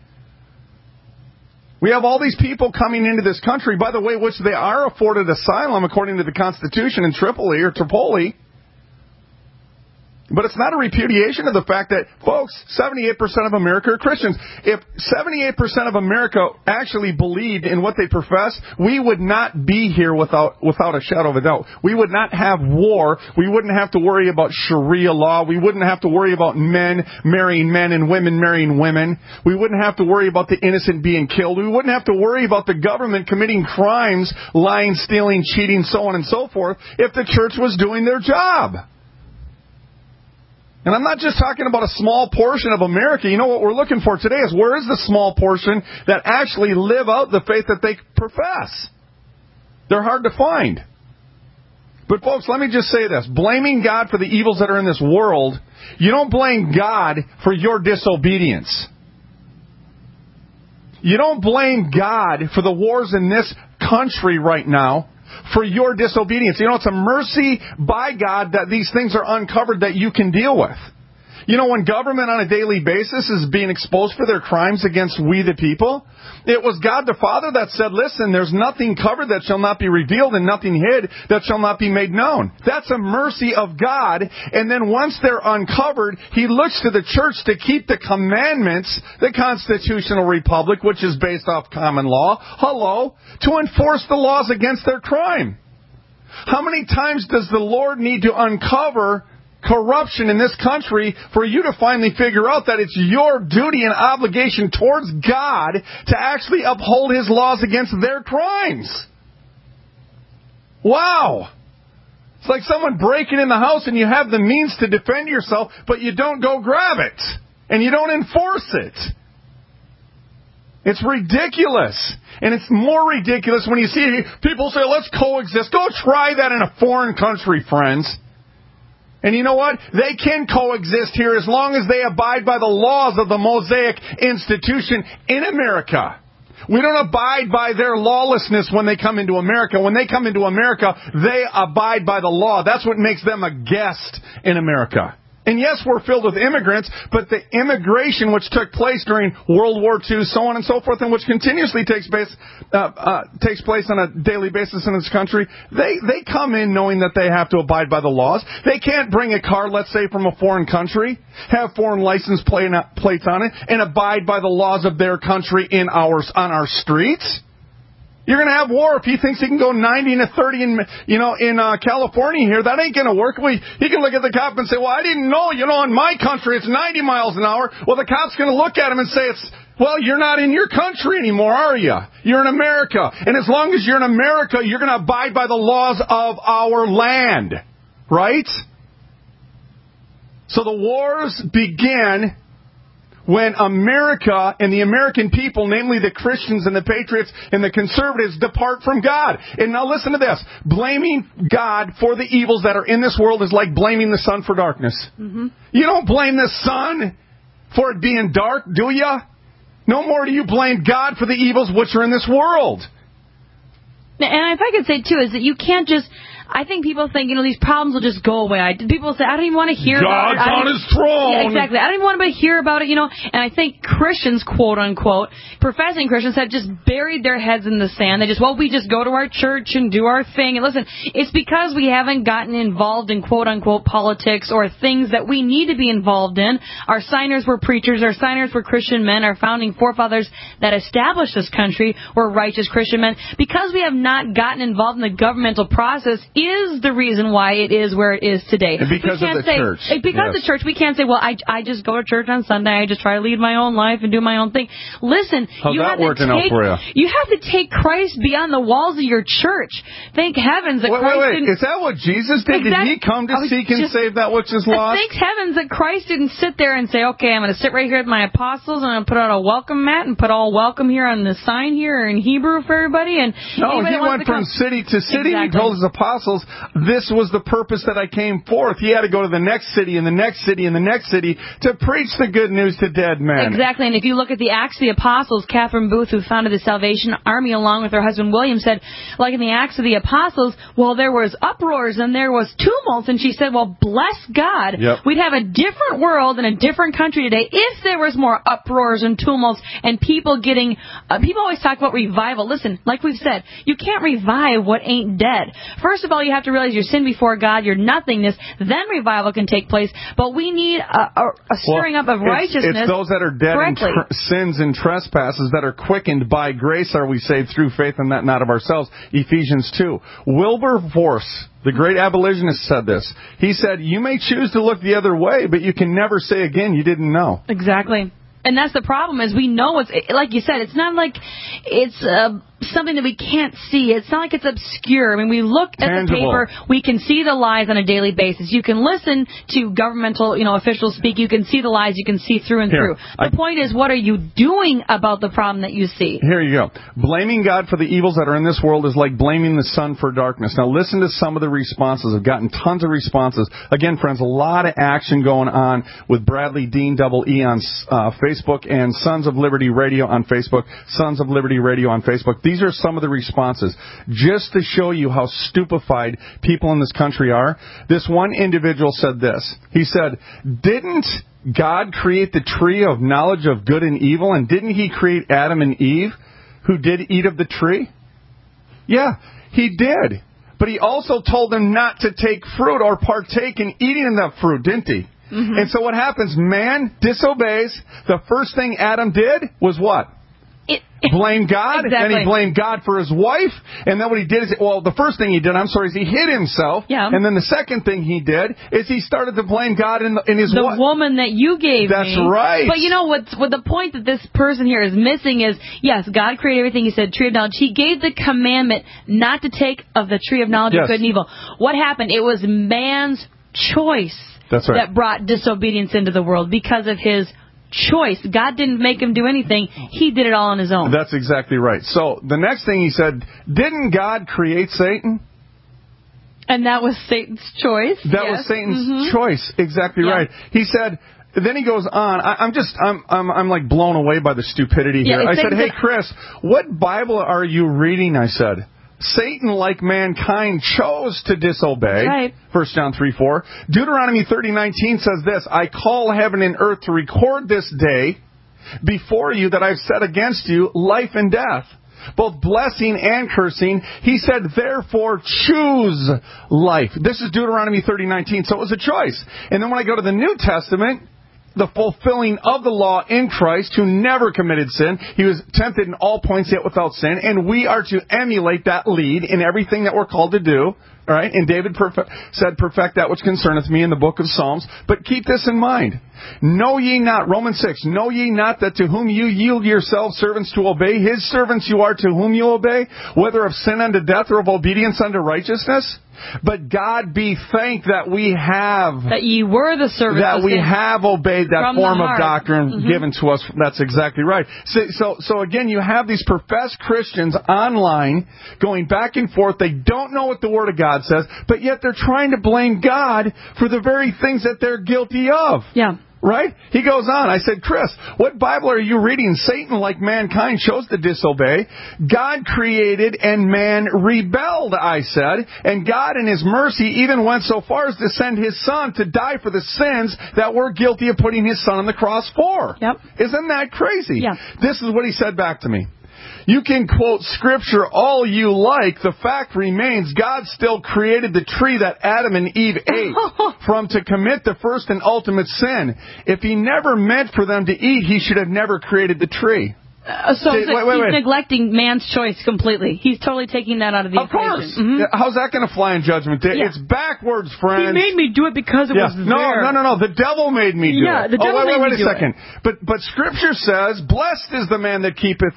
S3: We have all these people coming into this country, by the way, which they are afforded asylum according to the Constitution in Tripoli. But it's not a repudiation of the fact that, folks, 78% of America are Christians. If 78% of America actually believed in what they profess, we would not be here without a shadow of a doubt. We would not have war. We wouldn't have to worry about Sharia law. We wouldn't have to worry about men marrying men and women marrying women. We wouldn't have to worry about the innocent being killed. We wouldn't have to worry about the government committing crimes, lying, stealing, cheating, so on and so forth, if the church was doing their job. And I'm not just talking about a small portion of America. What we're looking for today is where is the small portion that actually live out the faith that they profess? They're hard to find. But folks, let me just say this. Blaming God for the evils that are in this world, you don't blame God for your disobedience. You don't blame God for the wars in this country right now for your disobedience. It's a mercy by God that these things are uncovered that you can deal with. You know, when government on a daily basis is being exposed for their crimes against we the people, it was God the Father that said, listen, there's nothing covered that shall not be revealed and nothing hid that shall not be made known. That's a mercy of God. And then once they're uncovered, He looks to the church to keep the commandments, the constitutional republic, which is based off common law, to enforce the laws against their crime. How many times does the Lord need to uncover corruption in this country for you to finally figure out that it's your duty and obligation towards God to actually uphold His laws against their crimes? Wow. It's like someone breaking in the house and you have the means to defend yourself, but you don't go grab it. And you don't enforce it. It's ridiculous. And it's more ridiculous when you see people say, let's coexist. Go try that in a foreign country, friends. And you know what? They can coexist here as long as they abide by the laws of the Mosaic institution in America. We don't abide by their lawlessness when they come into America. When they come into America, they abide by the law. That's what makes them a guest in America. And yes, we're filled with immigrants, but the immigration which took place during World War II, so on and so forth, and which continuously takes place on a daily basis in this country, they come in knowing that they have to abide by the laws. They can't bring a car, let's say, from a foreign country, have foreign license plates on it, and abide by the laws of their country on our streets. You're going to have war if he thinks he can go 90 and a 30 in California here. That ain't going to work. He can look at the cop and say, well, I didn't know, in my country it's 90 miles an hour. Well, the cop's going to look at him and say, well, you're not in your country anymore, are you? You're in America. And as long as you're in America, you're going to abide by the laws of our land. Right? So the wars begin when America and the American people, namely the Christians and the patriots and the conservatives, depart from God. And now listen to this. Blaming God for the evils that are in this world is like blaming the sun for darkness. Mm-hmm. You don't blame the sun for it being dark, do you? No more do you blame God for the evils which are in this world.
S4: And if I could say, too, is that you can't just... I think people think, these problems will just go away. People say, I don't even want to hear about it.
S3: God's on His throne.
S4: Yeah, exactly. I don't even want to hear about it, And I think Christians, quote unquote, professing Christians have just buried their heads in the sand. They we just go to our church and do our thing. And listen, it's because we haven't gotten involved in quote unquote politics or things that we need to be involved in. Our signers were preachers. Our signers were Christian men. Our founding forefathers that established this country were righteous Christian men. Because we have not gotten involved in the governmental process is the reason why it is where it is today.
S3: And because of the church.
S4: Because of the church, we can't say, well, I just go to church on Sunday, I just try to lead my own life and do my own thing. Listen,
S3: how's that working out for you?
S4: You have to take Christ beyond the walls of your church. Thank heavens that Christ didn't...
S3: Is that what Jesus did? Exactly. Did He come to seek and save that which is lost?
S4: Thank heavens that Christ didn't sit there and say, okay, I'm going to sit right here with my apostles and I'm going to put out a welcome mat and put all welcome here on the sign here in Hebrew for everybody. And
S3: no, He went from city to city. Exactly. He told His apostles, this was the purpose that I came forth. He had to go to the next city and the next city and the next city to preach the good news to dead men.
S4: Exactly. And if you look at the Acts of the Apostles, Catherine Booth, who founded the Salvation Army along with her husband William, said, like in the Acts of the Apostles, well, there was uproars and there was tumults. And she said, well, bless God. Yep. We'd have a different world and a different country today if there was more uproars and tumults and people getting... people always talk about revival. Listen, like we've said, you can't revive what ain't dead. First of all, you have to realize your sin before God, your nothingness, then revival can take place. But we need a stirring up of righteousness.
S3: It's those that are dead in sins and trespasses that are quickened by grace are we saved through faith and that not of ourselves. Ephesians 2. Wilberforce, the great abolitionist, said this. He said, you may choose to look the other way, but you can never say again you didn't know.
S4: Exactly. And that's the problem is we know it's, like you said, it's not like it's something that we can't see. It's not like it's obscure. I mean, we look at the paper, we can see the lies on a daily basis. You can listen to governmental, officials speak. You can see the lies. You can see through and through. The point is, what are you doing about the problem that you see?
S3: Here you go. Blaming God for the evils that are in this world is like blaming the sun for darkness. Now, listen to some of the responses. I've gotten tons of responses. Again, friends, a lot of action going on with Bradley Dean Double E on Facebook. Facebook and Sons of Liberty Radio on Facebook. Sons of Liberty Radio on Facebook. These are some of the responses. Just to show you how stupefied people in this country are, this one individual said this. He said, didn't God create the tree of knowledge of good and evil, and didn't he create Adam and Eve who did eat of the tree? Yeah, he did. But he also told them not to take fruit or partake in eating of that fruit, didn't he? Mm-hmm. And so what happens? Man disobeys. The first thing Adam did was what? Blame God.
S4: Exactly.
S3: And he blamed God for his wife. And then what he did is, well, the first thing he did, is he hid himself.
S4: Yeah.
S3: And then the second thing he did is he started to blame God in his wife.
S4: The woman that you gave
S3: That's
S4: me.
S3: right.
S4: But you know what the point that this person here is missing is, yes, God created everything. He said, tree of knowledge. He gave the commandment not to take of the tree of knowledge of good and evil. What happened? It was man's choice.
S3: That's right.
S4: That brought disobedience into the world because of his choice. God didn't make him do anything. He did it all on his own.
S3: That's exactly right. So the next thing he said, didn't God create Satan?
S4: And that was Satan's choice.
S3: That was Satan's choice. Exactly right. He said, then he goes on. I'm like blown away by the stupidity here. I said, hey, Chris, what Bible are you reading? I said, Satan, like mankind, chose to disobey.
S4: Right.
S3: 1 John 3:4. Deuteronomy 30:19 says this, I call heaven and earth to record this day before you that I've set against you life and death, both blessing and cursing. He said, therefore choose life. This is Deuteronomy 30:19, so it was a choice. And then when I go to the New Testament, the fulfilling of the law in Christ, who never committed sin. He was tempted in all points, yet without sin. And we are to emulate that lead in everything that we're called to do. All right? And David said, perfect that which concerneth me in the book of Psalms. But keep this in mind. Know ye not, Romans 6, know ye not that to whom you yield yourselves servants to obey, his servants you are to whom you obey, whether of sin unto death or of obedience unto righteousness? But God be thanked that we have...
S4: That ye were the servants
S3: that
S4: of
S3: we
S4: sin
S3: have obeyed that form of doctrine given to us. That's exactly right. So again, you have these professed Christians online going back and forth. They don't know what the Word of God says, but yet they're trying to blame God for the very things that they're guilty of.
S4: Yeah.
S3: Right? He goes on. I said, Chris, what Bible are you reading? Satan, like mankind, chose to disobey. God created and man rebelled, I said. And God in his mercy even went so far as to send his son to die for the sins that we're guilty of putting his son on the cross for.
S4: Yep.
S3: Isn't that crazy?
S4: Yeah.
S3: This is what he said back to me. You can quote Scripture all you like. The fact remains God still created the tree that Adam and Eve ate from to commit the first and ultimate sin. If he never meant for them to eat, he should have never created the tree.
S4: So he's neglecting man's choice completely. He's totally taking that out of the equation.
S3: Of course. How's that going to fly in Judgment Day? It's backwards, friends.
S4: He made me do it because it was there.
S3: No. The devil made me do it.
S4: The devil made me do it.
S3: Wait a second. But Scripture says, blessed is the man that keepeth...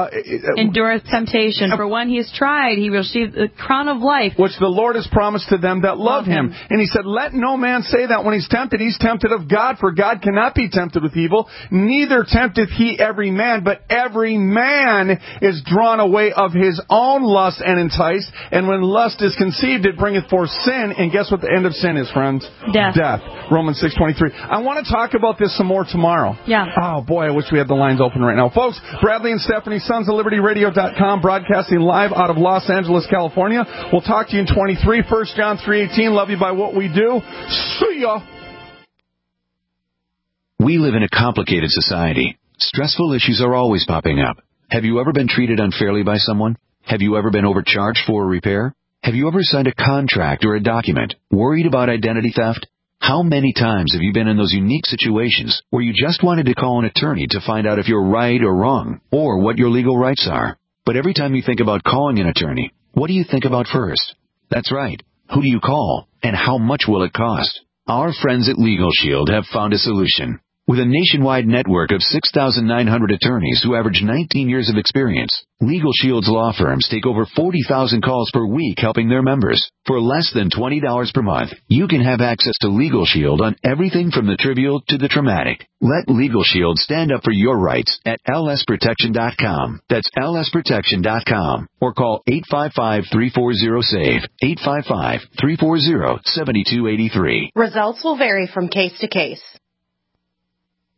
S4: endureth temptation. For when he is tried, he will receive the crown of life,
S3: which the Lord has promised to them that love him. And he said, let no man say that when he's tempted of God, for God cannot be tempted with evil, neither tempteth he every man, but every man is drawn away of his own lust and enticed. And when lust is conceived, it bringeth forth sin. And guess what the end of sin is, friends?
S4: Death.
S3: Romans 6:23. I want to talk about this some more tomorrow.
S4: Yeah.
S3: Oh boy, I wish we had the lines open right now. Folks, Bradley and Stephanie, Sons of Liberty Radio.com, broadcasting live out of Los Angeles, California. We'll talk to you in 23. 1 John 3:18. Love you by what we do. See ya.
S1: We live in a complicated society. Stressful issues are always popping up. Have you ever been treated unfairly by someone? Have you ever been overcharged for a repair? Have you ever signed a contract or a document worried about identity theft? How many times have you been in those unique situations where you just wanted to call an attorney to find out if you're right or wrong, or what your legal rights are? But every time you think about calling an attorney, what do you think about first? That's right. Who do you call, and how much will it cost? Our friends at Legal Shield have found a solution. With a nationwide network of 6,900 attorneys who average 19 years of experience, Legal Shield's law firms take over 40,000 calls per week helping their members. For less than $20 per month, you can have access to Legal Shield on everything from the trivial to the traumatic. Let Legal Shield stand up for your rights at lsprotection.com. That's lsprotection.com. Or call 855-340-SAVE, 855-340-7283.
S14: Results will vary from case to case.